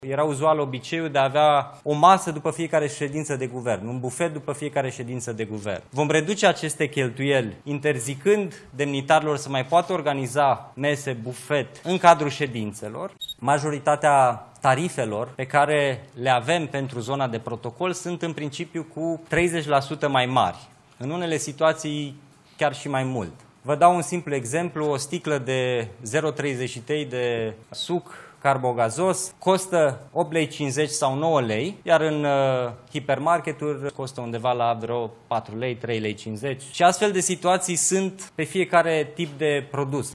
Era uzual obiceiul de a avea o masă după fiecare ședință de guvern, un bufet după fiecare ședință de guvern. Vom reduce aceste cheltuieli interzicând demnitarilor să mai poată organiza mese, bufet în cadrul ședințelor. Majoritatea tarifelor pe care le avem pentru zona de protocol sunt în principiu cu 30% mai mari. În unele situații chiar și mai mult. Vă dau un simplu exemplu, o sticlă de 0,33 de suc carbogazos costă 8,50 lei sau 9 lei, iar în hipermarketuri costă undeva la vreo 4 lei, 3,50 lei. Și astfel de situații sunt pe fiecare tip de produs.